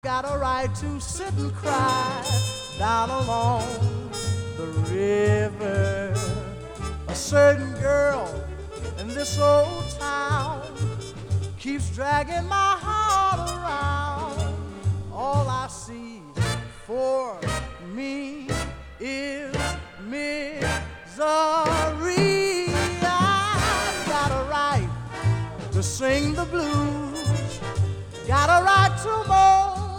Got a right to sit and cry down along the river. A certain girl in this old town keeps dragging my heart around. All I see for me is misery. I've got a right to sing the blues, got a right to mourn.